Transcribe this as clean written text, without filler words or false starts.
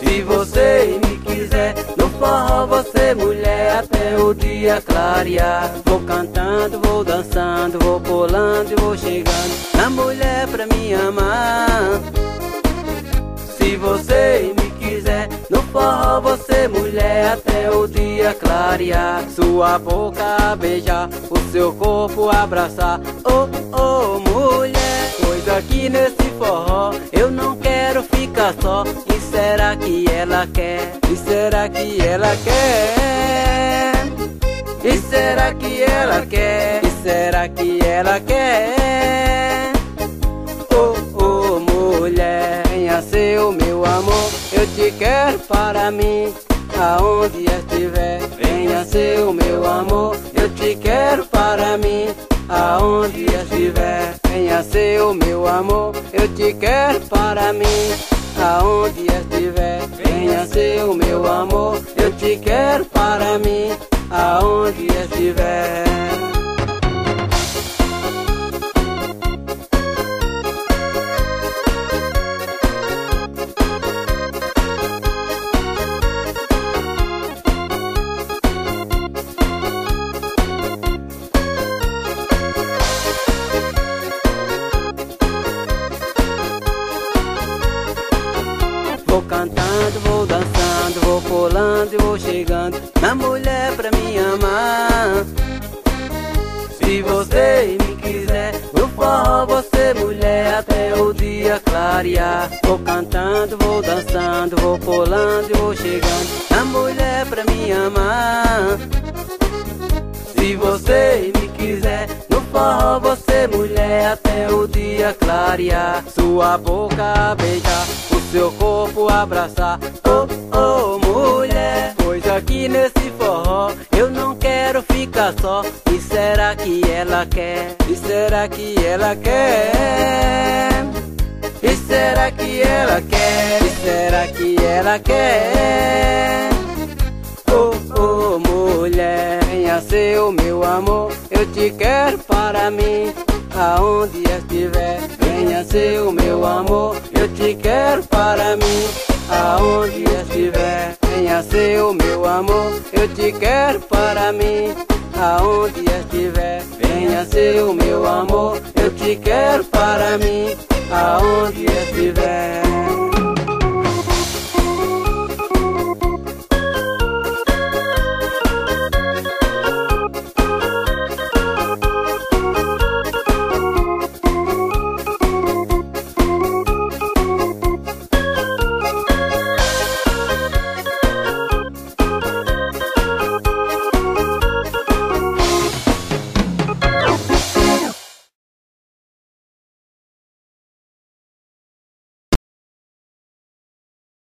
Se você me quiser, no forró você mulher até o dia clarear. Vou cantando, vou dançando, vou pulando e vou chegando na mulher pra me amar. Se você me quiser, no forró você mulher até o dia clarear. Sua boca beijar, o seu corpo abraçar. Oh, oh, mulher, pois aqui nesse forró eu não quero ficar só. E será que ela quer? E será que ela quer? E será que ela quer? E será que ela quer? Oh, oh, mulher, venha ser o meu amor. Eu te quero para mim, aonde estiver. Venha ser o meu amor. Eu te quero para mim, aonde estiver. Venha ser o meu amor. Eu te quero para mim, aonde estiver. Venha ser o meu amor. Eu te quero para mim, aonde estiver. Vou cantando, vou dançando, vou pulando e vou chegando na mulher pra me amar. Se você me quiser, no forró você mulher até o dia clarear. Vou cantando, vou dançando, vou pulando e vou chegando na mulher pra me amar. Se você me quiser, no forró você mulher até o dia clarear. Sua boca beijar, o seu corpo abraçar. Oh, oh, mulher, pois aqui nesse forró eu não quero ficar só. E será que ela quer? E será que ela quer? E será que ela quer? E será que ela quer? Oh, oh, mulher, venha ser o meu amor. Eu te quero para mim, aonde estiver. Venha ser o meu amor. Eu te quero para mim, aonde estiver. Venha ser o meu amor. Eu te quero para mim, aonde estiver. Venha ser o meu amor. Eu te quero para mim, aonde estiver.